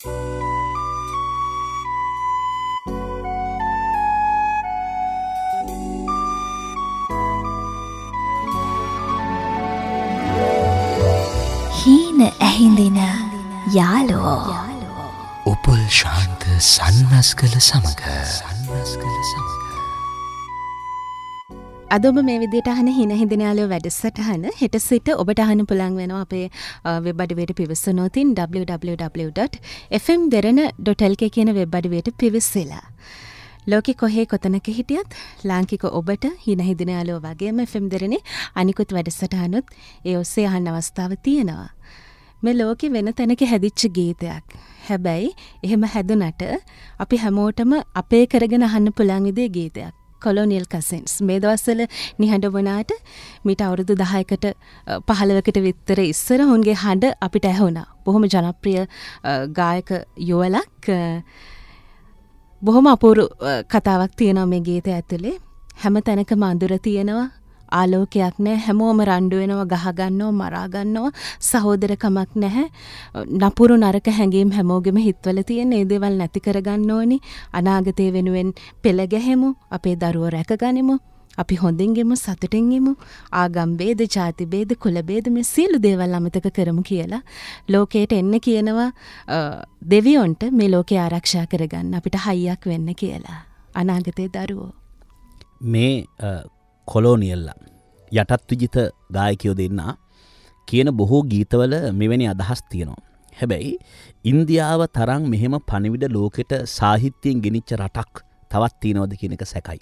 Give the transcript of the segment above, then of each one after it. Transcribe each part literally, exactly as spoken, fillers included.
හීන ඇහිඳින යාලෝ උපුල් ශාන්ත සන්නස්කල සමග සන්නස්කල සමග අද ඔබ මේ විදිහට අහන හීන ඇහිඳින යාලෝ වැඩසටහන හෙට සිට ඔබට අහන්න පුළුවන් වෙනවා අපේ වෙබ් අඩවියට පිවිසනොතින් double-u double-u double-u dot f m derana dot l k කියන වෙබ් අඩවියට පිවිසලා ලෝකෙ කොහේ කොතනක හිටියත් ලාංකික ඔබට හීන ඇහිඳින යාලෝ වගේම එෆ් එම් දෙරණේ අනිකුත් වැඩසටහනුත් ඒ ඔස්සේ අහන්න අවස්ථාව තියෙනවා. මේ ලෝකෙ වෙන තැනක හැදිච්ච ගීතයක්. හැබැයි එහෙම හැදුනට අපි හැමෝටම අපේ කරගෙන අහන්න පුළුවන් විදිහේ ගීතයක්. කොලොනියල් කසින්ස් මේ දවස්වල නිහඬ වුණාට මීට අවුරුදු දහයකට පහළොවකට විතර ඉස්සර ඔවුන්ගේ හඬ අපිට ඇහුණා. බොහොම ජනප්‍රිය ගායක යුවලක්. බොහොම අපූර්ව කතාවක් තියෙනවා මේ ගීතය ඇතුලේ. හැම තැනකම අඳුර තියෙනවා. ආලෝකයක් නැහැ. හැමෝම රණ්ඩු වෙනවා, ගහ ගන්නවා, මරා ගන්නවා. සහෝදරකමක් නැහැ. නපුරු නරක හැඟීම් හැමෝගෙම හිතවල තියෙන. ඒ දේවල් නැති කරගන්න ඕනි. අනාගතය වෙනුවෙන් පෙළ ගැහෙමු. අපේ දරුවෝ රැකගනිමු. අපි හොඳින් ගෙමු, සතුටින් ගෙමු. ආගම් ભેද, ජාති ભેද, කුල ભેද මේ සියලු දේවල් අමතක කරමු කියලා ලෝකයට එන්න කියනවා දෙවියොන්ට මේ ලෝකේ ආරක්ෂා කරගන්න අපිට හයියක් වෙන්න කියලා. අනාගතේ දරුවෝ මේ කොලෝනියල්ලා යටත් විජිත ගායකයෝ දෙන්නා කියන බොහෝ ගීතවල මෙවැනි අදහස් තියෙනවා. හැබැයි ඉන්දියාව තරම් මෙහෙම පණිවිඩ ලෝකෙට සාහිත්‍යයෙන් ගෙනිච්ච රටක් තවත් තියෙනවද කියන එක සැකයි.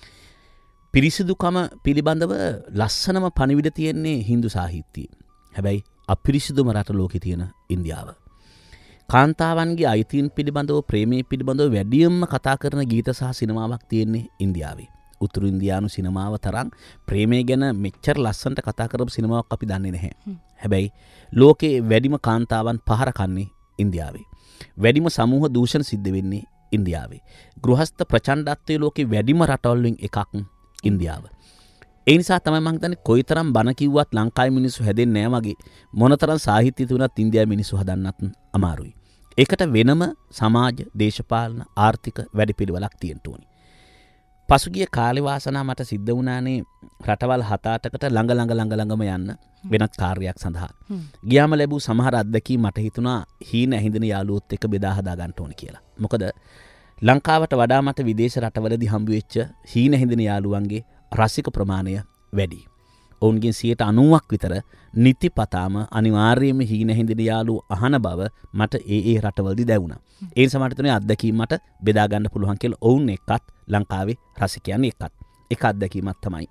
පිරිසිදුකම පිළිබඳව ලස්සනම පණිවිඩ තියෙන්නේ හින්දු සාහිත්‍යයේ. හැබැයි අපිරිසිදුම රට ලෝකේ තියෙන ඉන්දියාව. කාන්තාවන්ගේ අයිතීන් පිළිබඳව ප්‍රේමයේ පිළිබඳව වැඩියෙන්ම කතා කරන ගීත සහ සිනමාවක් තියෙන්නේ ඉන්දියාවේ. උතුරු ඉන්දියානු සිනමාව තරම් ප්‍රේමය ගැන මෙච්චර ලස්සනට කතා කරපු සිනමාවක් අපි දන්නේ නැහැ. හැබැයි ලෝකේ වැඩිම කාන්තාවන් පහර කන්නේ ඉන්දියාවේ. වැඩිම සමූහ දූෂණ සිද්ධ වෙන්නේ ඉන්දියාවේ. ගෘහස්ත ප්‍රචණ්ඩත්වයේ ලෝකේ වැඩිම රටවල් වලින් එකක් ඉන්දියාව. ඒ නිසා තමයි මම හිතන්නේ කොයිතරම් බන කිව්වත් ලංකාවේ මිනිස්සු හැදෙන්නේ නැහැ වගේ මොනතරම් සාහිත්‍ය තුනත් ඉන්දියාවේ මිනිස්සු හදන්නත් අමාරුයි. ඒකට වෙනම සමාජ, දේශපාලන, ආර්ථික වැඩපිළිවෙලක් තියෙන්න ඕනි. පසුගිය කාලේ වාසනාව මට සිද්ධ වුණානේ රටවල් හත අටකට ළඟ ළඟ ළඟ ළඟම යන්න වෙනත් කාර්යයක් සඳහා. ගියාම ලැබූ සමහර අත්දැකීම් මට හිතුණා හීන ඇහිඳින යාළුවොත් එක්ක බෙදා හදා ගන්න ඕනි කියලා. මොකද ලංකාවට වඩා මට විදේශ රටවලදී හම්බ වෙච්ච හීන ඇහිඳින යාළුවන්ගේ රසික ප්‍රමාණය වැඩි. ඔවුන්ගෙන් සියයට අනූවක් විතර නිතිපතාම අනිවාර්යයෙන්ම හීන ඇහිඳින යාළුවෝ අහන බව මට ඒ ඒ රටවලදී දැනුණා. ඒ නිසා මට තුනේ අත්දැකීම් මට බෙදා ගන්න පුළුවන් කියලා ඔවුන් එක්කත් ලංකාවේ රසිකයන් එක්කත් එක අත්දැකීමක් තමයි.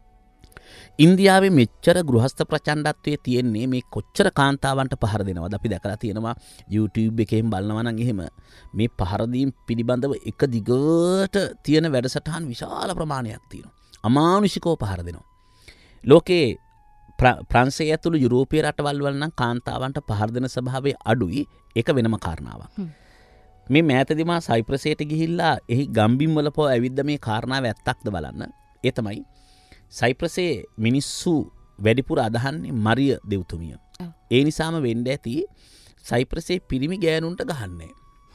ඉන්දියාවේ මෙච්චර ගෘහස්ත ප්‍රචණ්ඩත්වයේ තියෙන්නේ මේ කොච්චර කාන්තාවන්ට පහර දෙනවද අපි දැකලා තියෙනවා YouTube එකෙන් බලනවා නම් එහෙම මේ පහර දීම් පිළිබඳව එක දිගට තියෙන වැඩසටහන් විශාල ප්‍රමාණයක් තියෙනවා. අමානුෂිකව පහර දෙනවා. ලෝකේ ප්‍රංශය ඇතුළු යුරෝපීය රටවල් වල නම් කාන්තාවන්ට පහර දෙන ස්වභාවය අඩුයි. ඒක වෙනම කාරණාවක්. මේ මෑතදී මා සයිප්‍රසයට ගිහිල්ලා එහි ගම්බිම් වල පො ඇවිද්ද මේ කාරණාව ඇත්තක්ද බලන්න. ඒ තමයි සයිප්‍රසේ මිනිස්සු වැඩිපුර අදහන්නේ මරිය දෙව්තුමිය. ඒ නිසාම වෙන්න ඇති සයිප්‍රසේ පිරිමි ගෑනුන්ට ගහන්නේ.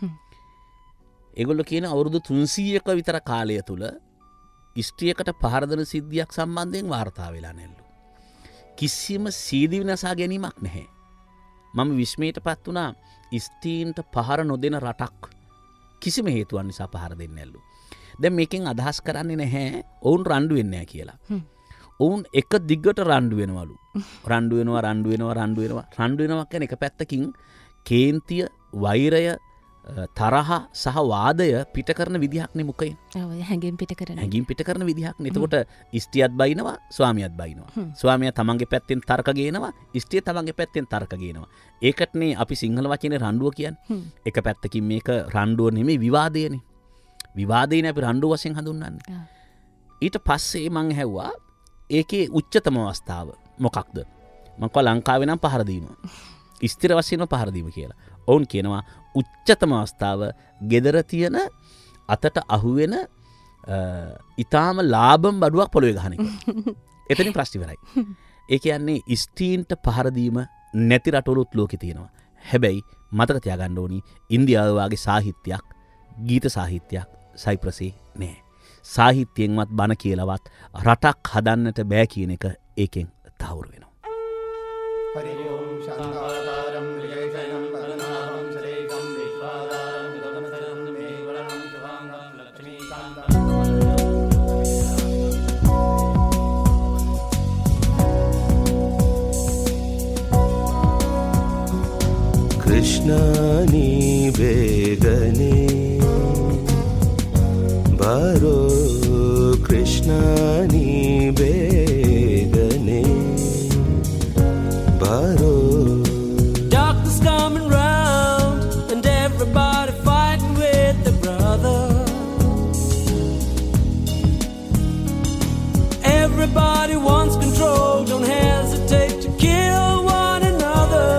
ඒගොල්ලෝ කියන අවුරුදු තුන්සීයක විතර කාලය තුල ස්ත්‍රියකට පහර දෙන සිද්ධියක් සම්බන්ධයෙන් වාර්තා වෙලා නැල්ලු. කිසිම සීදි විනාසා ගැනීමක් නැහැ. මම විස්මයටපත් වුණා ස්ත්‍රීන්ට පහර නොදෙන රටක් කිසිම හේතුවක් නිසා පහර දෙන්නේ නැල්ලු. දැන් මේකෙන් අදහස් කරන්නේ නැහැ ඔවුන් රණ්ඩු වෙන්නේ නැහැ කියලා. ඔවුන් එක දිගට රණ්ඩු වෙනවලු. රණ්ඩු වෙනවා රණ්ඩු වෙනවා රණ්ඩු වෙනවා රණ්ඩු වෙනවා කියන්නේ එක පැත්තකින් කේන්තිය, වෛරය, තරහ සහ වාදය පිට කරන විදිහක් නේ මුකේ. ඔව් හැංගීම් පිට කරන. හැංගීම් පිට කරන විදිහක් නේ. එතකොට ස්ත්‍රියත් බයිනවා, ස්වාමියාත් බයිනවා. ස්වාමියා තමන්ගේ පැත්තෙන් තර්ක ගේනවා, ස්ත්‍රිය තමන්ගේ පැත්තෙන් තර්ක ගේනවා. ඒකටනේ අපි සිංහල වචනේ රණ්ඩුව කියන්නේ. එක පැත්තකින් මේක රණ්ඩුව නෙමෙයි විවාදයනේ. විවාදේනේ අපි රණ්ඩුව වශයෙන් හඳුන්වන්නේ. ඊට පස්සේ මං ඇහුවා ඒකේ උච්චතම අවස්ථාව මොකක්ද? මං කව ලංකාවේ නම් පහර දීම. ස්ථිර වශයෙන්ම පහර දීම කියලා. ඔවුන් කියනවා උච්චතම අවස්ථාව gedara තියෙන අතට අහුවෙන ඊටාම ලාභම් බඩුවක් පොළවේ ගහන එක. එතනින් ප්‍රශ්න ඉවරයි. ඒ කියන්නේ ස්ත්‍රීන්ට පහර දීම නැති රටවලුත් ලෝකේ තියෙනවා. හැබැයි මතක තියාගන්න ඕනි ඉන්දියාව වගේ සාහිත්‍යයක් ගීත සාහිත්‍යයක් සයිප්‍රසේ නෑ. සාහිත්‍යයෙන්වත් බණ කියලාවත් රටක් හදන්නට බෑ කියන එක ඒකෙන් තහවුරු වෙනවා. हरि ओम शांताकारं विजयशयनं पद्मनाभं सुरेशं विश्वाधारं गगनतलं मेघवर्णं शुभांगं लक्ष्मीकान्तं कृष्णानी बेगने बारो कृष्णानी बेगने बारो. Darkness coming round and everybody fighting with their brother. Everybody wants control, don't hesitate to kill one another.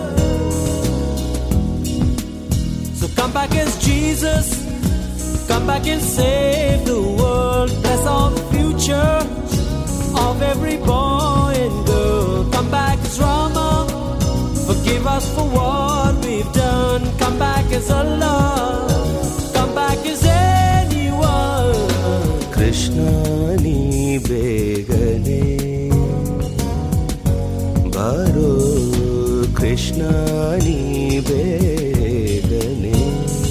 So come back as Jesus, come back and save the world. Bless all the future of every boy and girl. Come back as Rama, forgive us for what we've done. Come back as Allah, come back as anyone. Krishna ni begane baro Krishna ni begane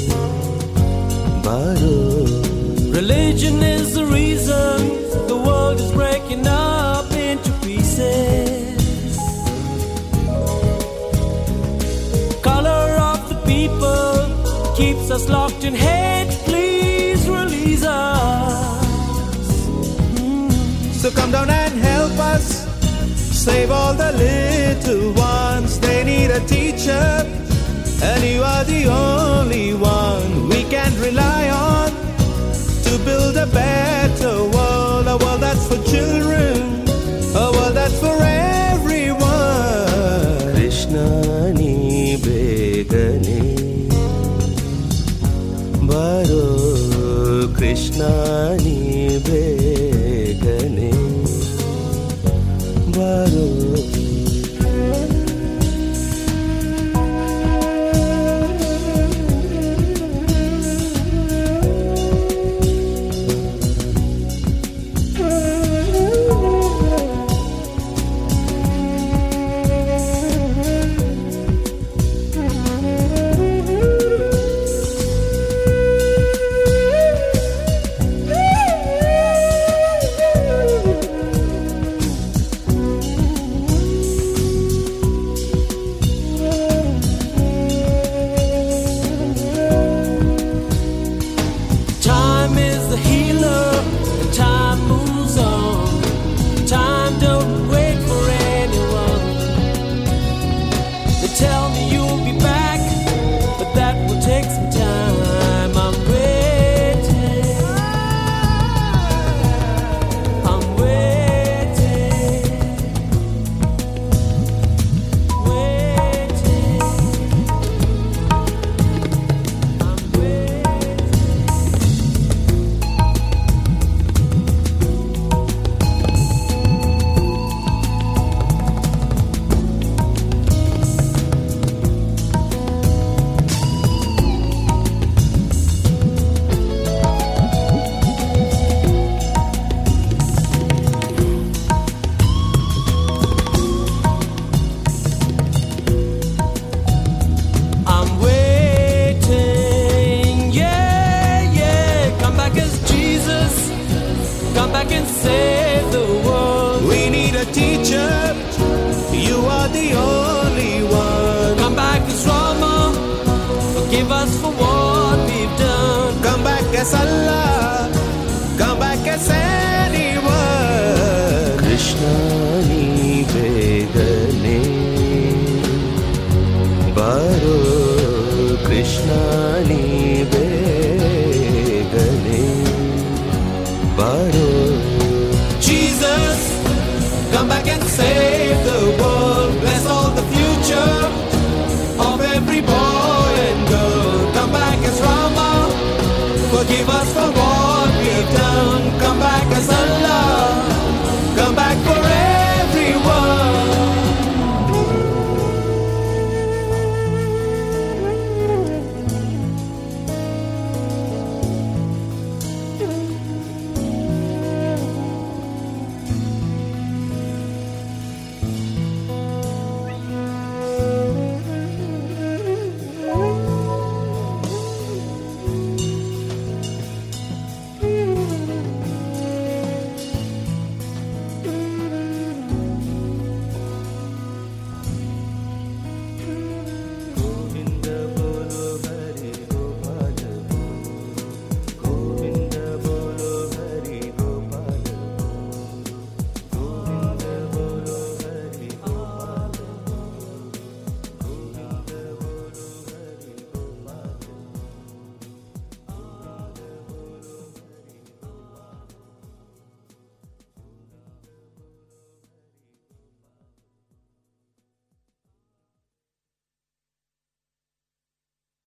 baro. Religion is the reason the world is breaking up into pieces. Color of the people keeps us locked in hate. Please release us. Mm. So come down and help us, save all the little ones. They need a teacher, and you are the only one we can rely on to build a better world. A world that's for children, a world that's for everyone. Krishna ni begane baro Krishna ni begane baro. Forgive us for what we've done. Come back as Allah,